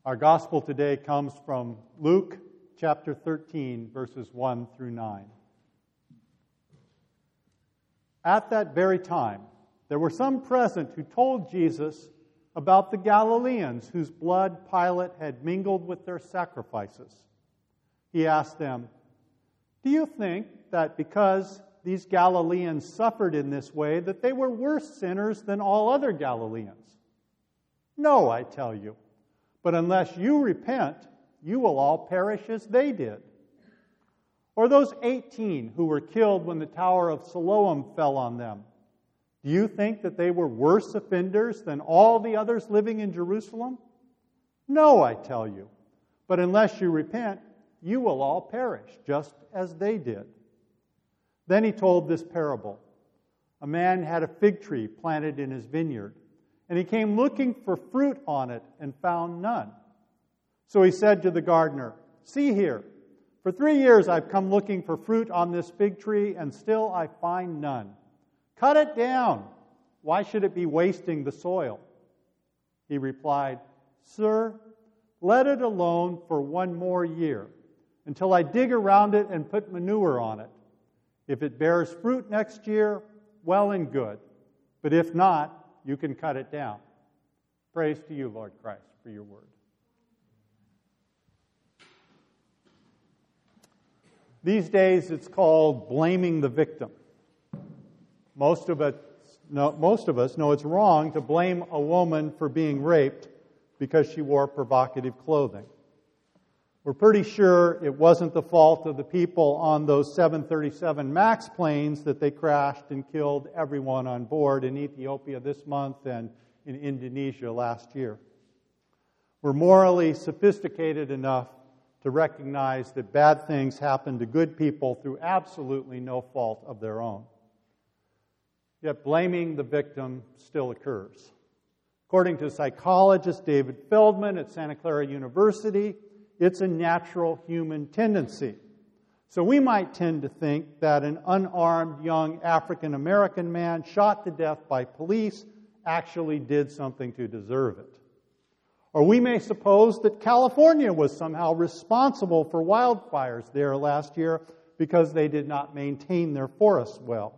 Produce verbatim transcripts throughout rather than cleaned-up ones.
Our gospel today comes from Luke chapter thirteen, verses one through nine. At that very time, there were some present who told Jesus about the Galileans whose blood Pilate had mingled with their sacrifices. He asked them, "Do you think that because these Galileans suffered in this way, that they were worse sinners than all other Galileans? No, I tell you. But unless you repent, you will all perish as they did. Or those eighteen who were killed when the Tower of Siloam fell on them. Do you think that they were worse offenders than all the others living in Jerusalem? No, I tell you. But unless you repent, you will all perish, just as they did." Then he told this parable. A man had a fig tree planted in his vineyard, and he came looking for fruit on it and found none. So he said to the gardener, "See here, for three years I've come looking for fruit on this fig tree, and still I find none. Cut it down. Why should it be wasting the soil?" He replied, "Sir, let it alone for one more year, until I dig around it and put manure on it. If it bears fruit next year, well and good. But if not, you can cut it down." Praise to you, Lord Christ, for your word. These days it's called blaming the victim. Most of us know, most of us know it's wrong to blame a woman for being raped because she wore provocative clothing. We're pretty sure it wasn't the fault of the people on those seven thirty-seven MAX planes that they crashed and killed everyone on board in Ethiopia this month and in Indonesia last year. We're morally sophisticated enough to recognize that bad things happen to good people through absolutely no fault of their own. Yet blaming the victim still occurs. According to psychologist David Feldman at Santa Clara University, it's a natural human tendency. So we might tend to think that an unarmed young African-American man shot to death by police actually did something to deserve it. Or we may suppose that California was somehow responsible for wildfires there last year because they did not maintain their forests well.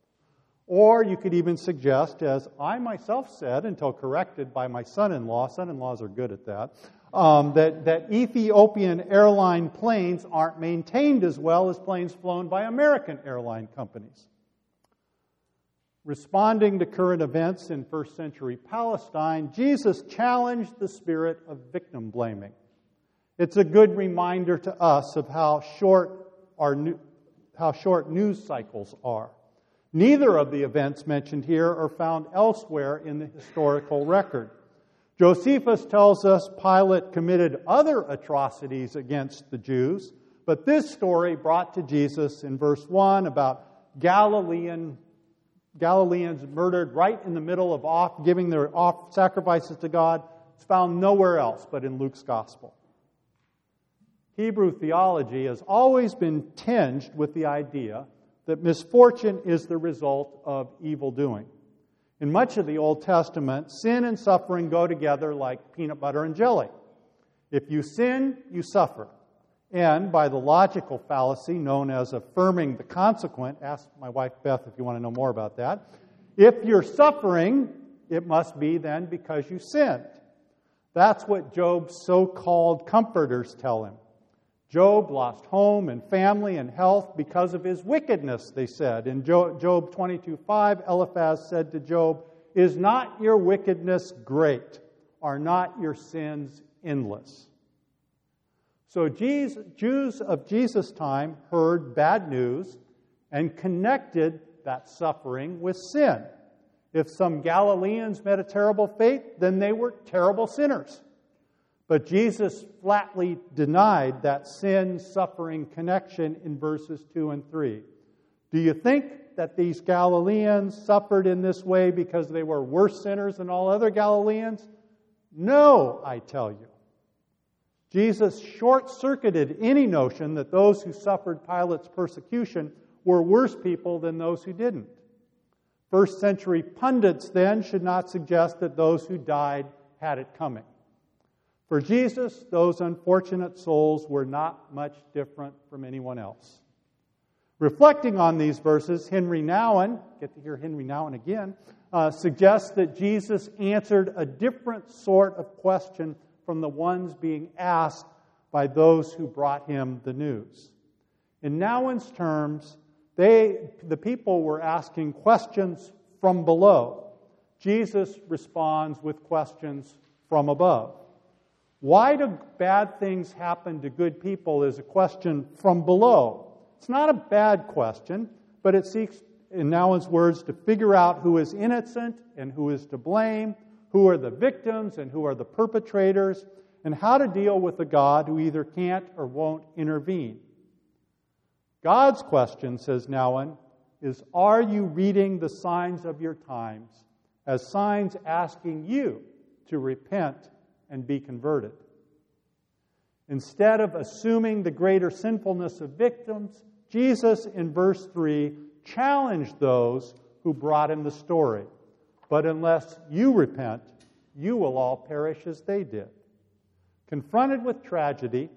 Or you could even suggest, as I myself said until corrected by my son-in-law, son-in-laws are good at that, um, that, that Ethiopian airline planes aren't maintained as well as planes flown by American airline companies. Responding to current events in first century Palestine, Jesus challenged the spirit of victim blaming. It's a good reminder to us of how short our new, how short news cycles are. Neither of the events mentioned here are found elsewhere in the historical record. Josephus tells us Pilate committed other atrocities against the Jews, but this story brought to Jesus in verse one about Galilean Galileans murdered right in the middle of off, giving their off sacrifices to God. It's found nowhere else but in Luke's gospel. Hebrew theology has always been tinged with the idea that misfortune is the result of evil doing. In much of the Old Testament, sin and suffering go together like peanut butter and jelly. If you sin, you suffer. And by the logical fallacy known as affirming the consequent, ask my wife Beth if you want to know more about that, if you're suffering, it must be then because you sinned. That's what Job's so-called comforters tell him. Job lost home and family and health because of his wickedness, they said. In Job twenty-two five, Eliphaz said to Job, "Is not your wickedness great? Are not your sins endless?" So Jews of Jesus' time heard bad news and connected that suffering with sin. If some Galileans met a terrible fate, then they were terrible sinners. But Jesus flatly denied that sin-suffering connection in verses two and three. Do you think that these Galileans suffered in this way because they were worse sinners than all other Galileans? No, I tell you. Jesus short-circuited any notion that those who suffered Pilate's persecution were worse people than those who didn't. First century pundits then should not suggest that those who died had it coming. For Jesus, those unfortunate souls were not much different from anyone else. Reflecting on these verses, Henry Nouwen, get to hear Henry Nouwen again, uh, suggests that Jesus answered a different sort of question from the ones being asked by those who brought him the news. In Nouwen's terms, they, the people were asking questions from below. Jesus responds with questions from above. Why do bad things happen to good people is a question from below. It's not a bad question, but it seeks, in Nouwen's words, to figure out who is innocent and who is to blame, who are the victims and who are the perpetrators, and how to deal with a God who either can't or won't intervene. God's question, says Nouwen, is, are you reading the signs of your times as signs asking you to repent and be converted? Instead of assuming the greater sinfulness of victims, Jesus, in verse three, challenged those who brought him the story. But unless you repent, you will all perish as they did. Confronted with tragedy,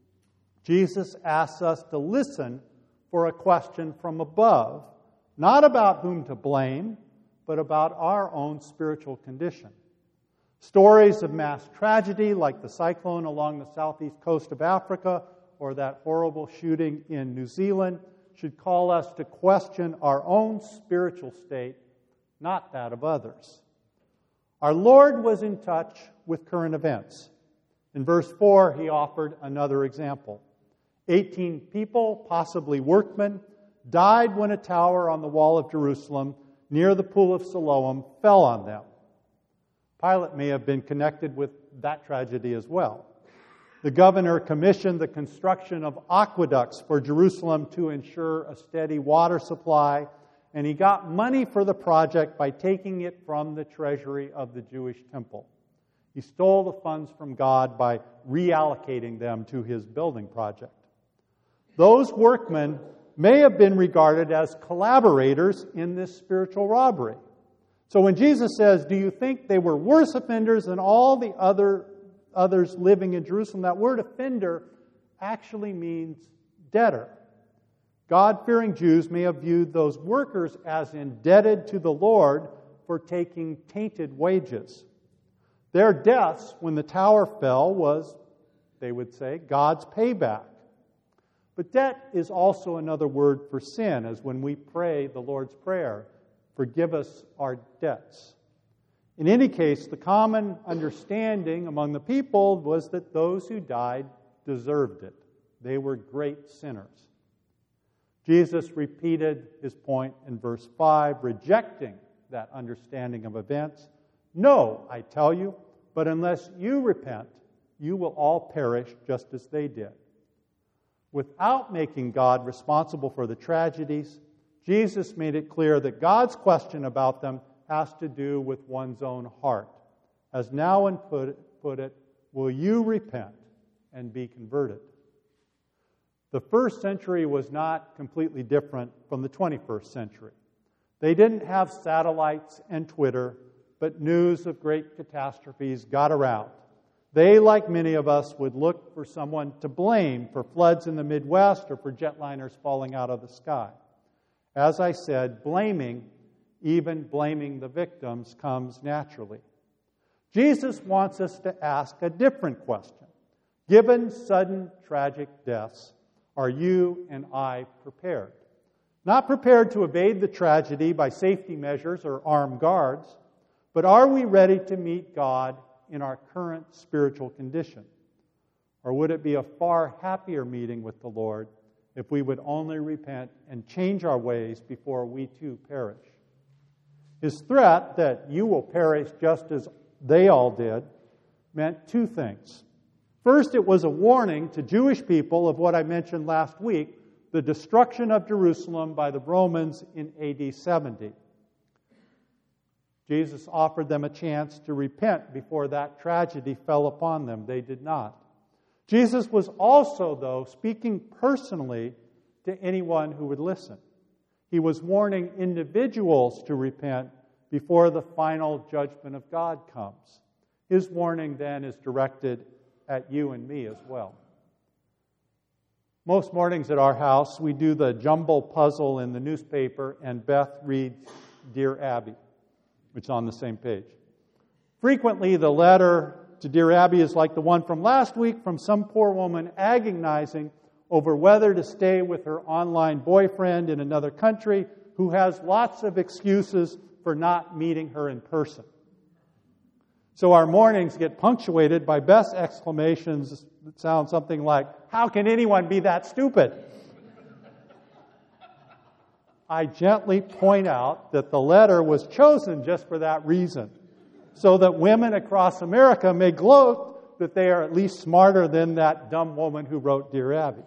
Jesus asks us to listen for a question from above, not about whom to blame, but about our own spiritual condition. Stories of mass tragedy, like the cyclone along the southeast coast of Africa or that horrible shooting in New Zealand, should call us to question our own spiritual state, not that of others. Our Lord was in touch with current events. In verse four, he offered another example. Eighteen people, possibly workmen, died when a tower on the wall of Jerusalem near the pool of Siloam fell on them. Pilate may have been connected with that tragedy as well. The governor commissioned the construction of aqueducts for Jerusalem to ensure a steady water supply, and he got money for the project by taking it from the treasury of the Jewish temple. He stole the funds from God by reallocating them to his building project. Those workmen may have been regarded as collaborators in this spiritual robbery. So when Jesus says, do you think they were worse offenders than all the other others living in Jerusalem? That word offender actually means debtor. God-fearing Jews may have viewed those workers as indebted to the Lord for taking tainted wages. Their deaths when the tower fell was, they would say, God's payback. But debt is also another word for sin, as when we pray the Lord's Prayer, forgive us our debts. In any case, the common understanding among the people was that those who died deserved it. They were great sinners. Jesus repeated his point in verse five, rejecting that understanding of events. No, I tell you, but unless you repent, you will all perish just as they did. Without making God responsible for the tragedies, Jesus made it clear that God's question about them has to do with one's own heart. As Nouwen put it, put it, will you repent and be converted? The first century was not completely different from the twenty-first century. They didn't have satellites and Twitter, but news of great catastrophes got around. They, like many of us, would look for someone to blame for floods in the Midwest or for jetliners falling out of the sky. As I said, blaming, even blaming the victims, comes naturally. Jesus wants us to ask a different question. Given sudden tragic deaths, are you and I prepared? Not prepared to evade the tragedy by safety measures or armed guards, but are we ready to meet God in our current spiritual condition? Or would it be a far happier meeting with the Lord if we would only repent and change our ways before we too perish? His threat that you will perish just as they all did meant two things. First, it was a warning to Jewish people of what I mentioned last week, the destruction of Jerusalem by the Romans in A D seventy. Jesus offered them a chance to repent before that tragedy fell upon them. They did not. Jesus was also, though, speaking personally to anyone who would listen. He was warning individuals to repent before the final judgment of God comes. His warning then is directed at you and me as well. Most mornings at our house, we do the jumble puzzle in the newspaper, and Beth reads Dear Abby, which is on the same page. Frequently, the letter to Dear Abby is like the one from last week from some poor woman agonizing over whether to stay with her online boyfriend in another country who has lots of excuses for not meeting her in person. So our mornings get punctuated by Beth's exclamations that sound something like, "How can anyone be that stupid?" I gently point out that the letter was chosen just for that reason, so that women across America may gloat that they are at least smarter than that dumb woman who wrote Dear Abby.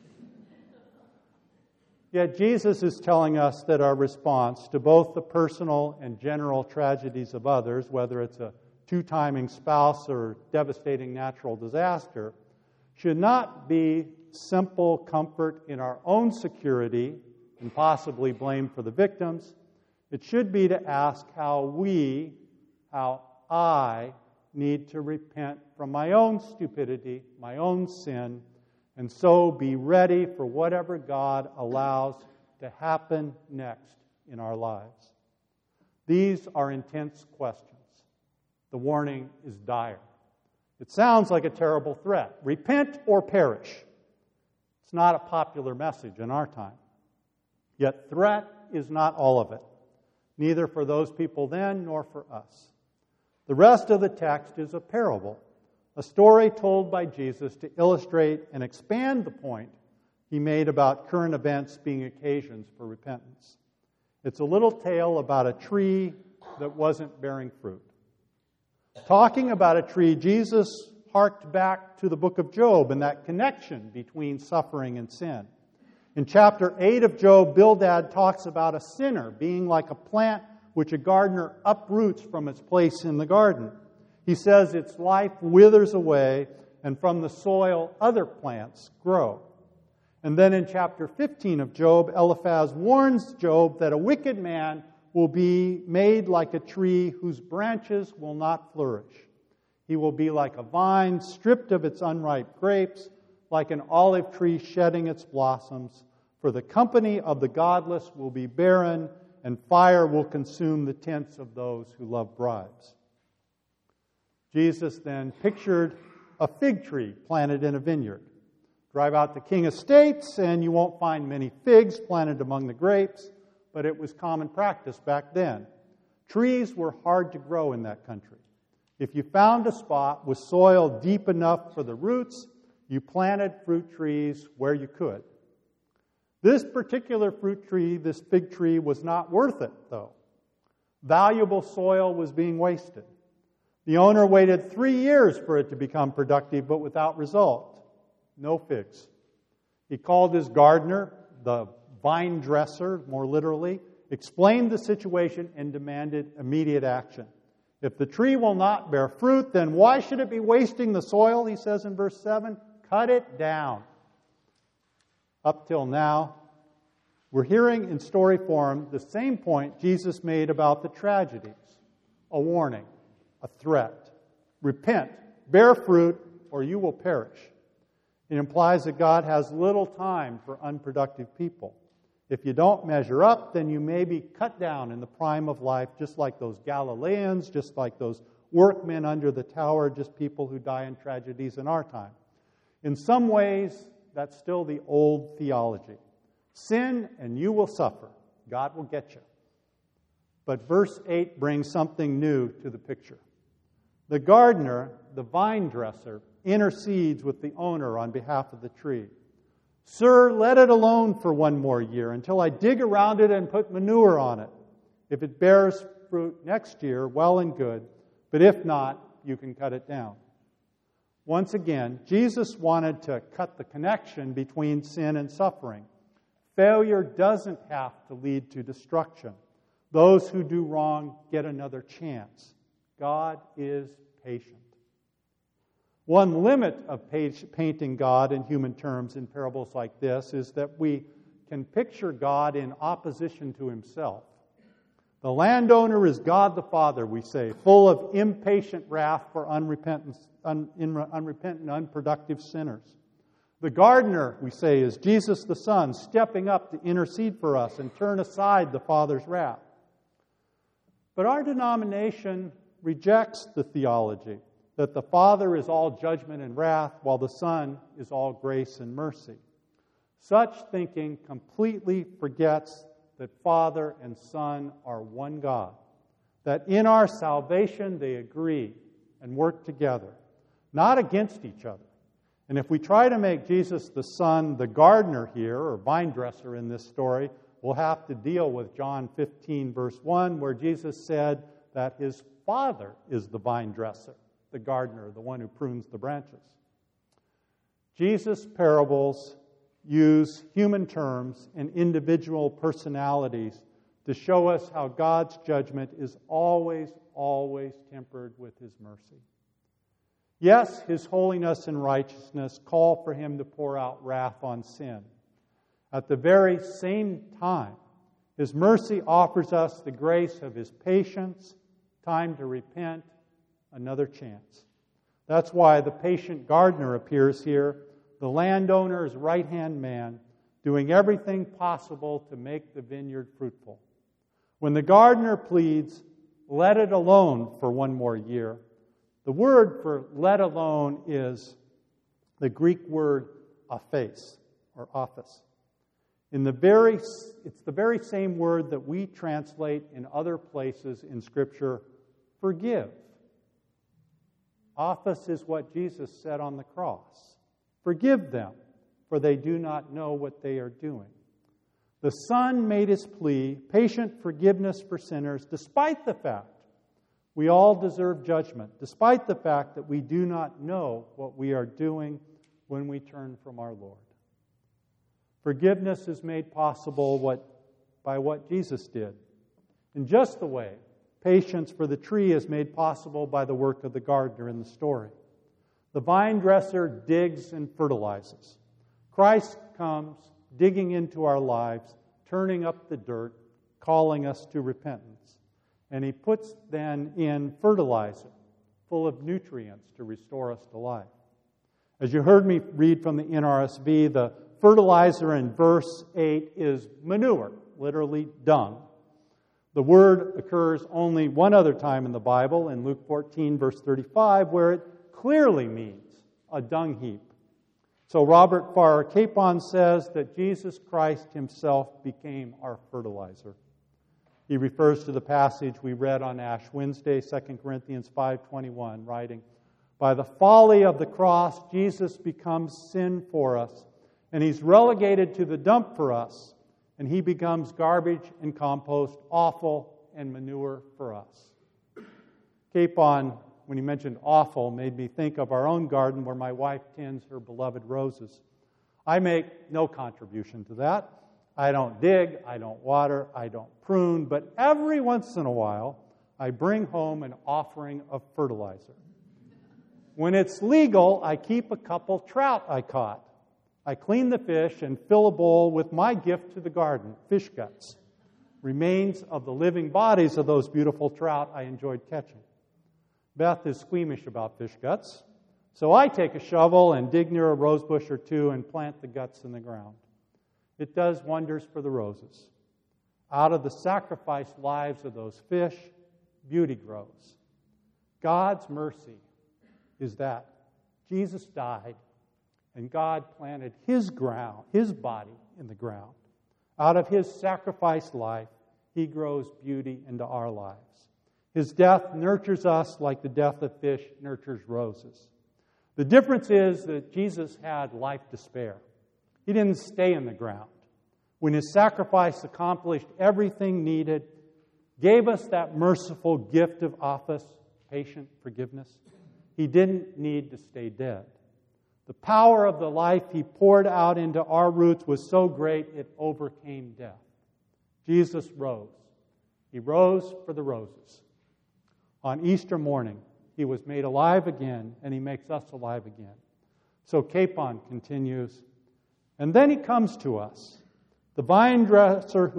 Yet Jesus is telling us that our response to both the personal and general tragedies of others, whether it's a two-timing spouse or devastating natural disaster, should not be simple comfort in our own security and possibly blame for the victims. It should be to ask how we, how I, need to repent from my own stupidity, my own sin, and so be ready for whatever God allows to happen next in our lives. These are intense questions. The warning is dire. It sounds like a terrible threat. Repent or perish. It's not a popular message in our time. Yet threat is not all of it, neither for those people then nor for us. The rest of the text is a parable, a story told by Jesus to illustrate and expand the point he made about current events being occasions for repentance. It's a little tale about a tree that wasn't bearing fruit. Talking about a tree, Jesus harked back to the book of Job and that connection between suffering and sin. In chapter eight of Job, Bildad talks about a sinner being like a plant which a gardener uproots from its place in the garden. He says its life withers away, and from the soil other plants grow. And then in chapter fifteen of Job, Eliphaz warns Job that a wicked man will be made like a tree whose branches will not flourish. He will be like a vine stripped of its unripe grapes, like an olive tree shedding its blossoms. For the company of the godless will be barren, and fire will consume the tents of those who love bribes. Jesus then pictured a fig tree planted in a vineyard. Drive out to King Estates, and you won't find many figs planted among the grapes, but it was common practice back then. Trees were hard to grow in that country. If you found a spot with soil deep enough for the roots, you planted fruit trees where you could. This particular fruit tree, this fig tree, was not worth it, though. Valuable soil was being wasted. The owner waited three years for it to become productive, but without result. No figs. He called his gardener, the vine dresser, more literally, explained the situation and demanded immediate action. If the tree will not bear fruit, then why should it be wasting the soil, he says in verse seven? Cut it down. Up till now, we're hearing in story form the same point Jesus made about the tragedies. A warning, a threat. Repent, bear fruit, or you will perish. It implies that God has little time for unproductive people. If you don't measure up, then you may be cut down in the prime of life, just like those Galileans, just like those workmen under the tower, just people who die in tragedies in our time. In some ways, that's still the old theology. Sin and you will suffer. God will get you. But verse eight brings something new to the picture. The gardener, the vine dresser, intercedes with the owner on behalf of the tree. Sir, let it alone for one more year until I dig around it and put manure on it. If it bears fruit next year, well and good. But if not, you can cut it down. Once again, Jesus wanted to cut the connection between sin and suffering. Failure doesn't have to lead to destruction. Those who do wrong get another chance. God is patient. One limit of painting God in human terms in parables like this is that we can picture God in opposition to himself. The landowner is God the Father, we say, full of impatient wrath for unrepentant, un, unrepentant, unproductive sinners. The gardener, we say, is Jesus the Son, stepping up to intercede for us and turn aside the Father's wrath. But our denomination rejects the theology that the Father is all judgment and wrath, while the Son is all grace and mercy. Such thinking completely forgets that Father and Son are one God, that in our salvation they agree and work together, not against each other. And if we try to make Jesus the Son the gardener here, or vine dresser in this story, we'll have to deal with John fifteen, verse one, where Jesus said that his Father is the vine dresser, the gardener, the one who prunes the branches. Jesus' parables use human terms and individual personalities to show us how God's judgment is always, always tempered with His mercy. Yes, His holiness and righteousness call for Him to pour out wrath on sin. At the very same time, His mercy offers us the grace of His patience, time to repent, another chance. That's why the patient gardener appears here, the landowner's right-hand man, doing everything possible to make the vineyard fruitful. When the gardener pleads, "Let it alone for one more year," the word for "let alone" is the Greek word aphes, or office. In the very, it's the very same word that we translate in other places in Scripture, forgive. Office is what Jesus said on the cross. Forgive them, for they do not know what they are doing. The Son made His plea, patient forgiveness for sinners, despite the fact we all deserve judgment, despite the fact that we do not know what we are doing when we turn from our Lord. Forgiveness is made possible what, by what Jesus did. In just the way patience for the tree is made possible by the work of the gardener in the story. The vine dresser digs and fertilizes. Christ comes digging into our lives, turning up the dirt, calling us to repentance. And He puts then in fertilizer, full of nutrients to restore us to life. As you heard me read from the N R S V, the fertilizer in verse eight is manure, literally dung. The word occurs only one other time in the Bible, in Luke fourteen, verse thirty-five, where it clearly means a dung heap. So Robert Farrar Capon says that Jesus Christ Himself became our fertilizer. He refers to the passage we read on Ash Wednesday, Second Corinthians five twenty-one, writing, "By the folly of the cross, Jesus becomes sin for us, and He's relegated to the dump for us, and He becomes garbage and compost, offal and manure for us." Capon, when he mentioned offal, made me think of our own garden where my wife tends her beloved roses. I make no contribution to that. I don't dig, I don't water, I don't prune, but every once in a while, I bring home an offering of fertilizer. When it's legal, I keep a couple trout I caught. I clean the fish and fill a bowl with my gift to the garden, fish guts, remains of the living bodies of those beautiful trout I enjoyed catching. Beth is squeamish about fish guts, so I take a shovel and dig near a rose bush or two and plant the guts in the ground. It does wonders for the roses. Out of the sacrificed lives of those fish, beauty grows. God's mercy is that Jesus died and God planted His ground, His body in the ground. Out of His sacrificed life, He grows beauty into our lives. His death nurtures us like the death of fish nurtures roses. The difference is that Jesus had life to spare. He didn't stay in the ground. When His sacrifice accomplished everything needed, gave us that merciful gift of office, patient forgiveness, He didn't need to stay dead. The power of the life He poured out into our roots was so great it overcame death. Jesus rose. He rose for the roses. On Easter morning, He was made alive again, and He makes us alive again. So Capon continues, and then He comes to us, the vine dresser who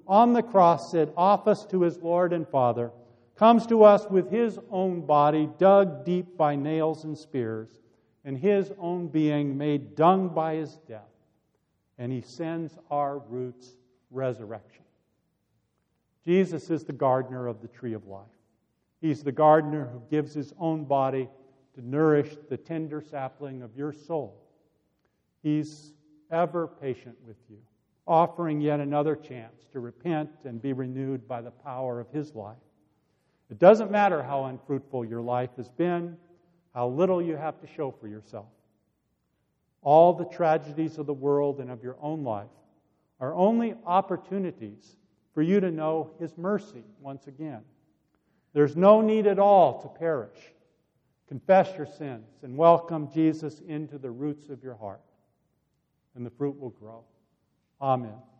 on the cross said office to his Lord and Father, comes to us with his own body dug deep by nails and spears, and his own being made dung by his death, and he sends our roots resurrection. Jesus is the gardener of the tree of life. He's the gardener who gives his own body to nourish the tender sapling of your soul. He's ever patient with you, offering yet another chance to repent and be renewed by the power of his life. It doesn't matter how unfruitful your life has been, how little you have to show for yourself. All the tragedies of the world and of your own life are only opportunities for you to know his mercy once again. There's no need at all to perish. Confess your sins and welcome Jesus into the roots of your heart, and the fruit will grow. Amen.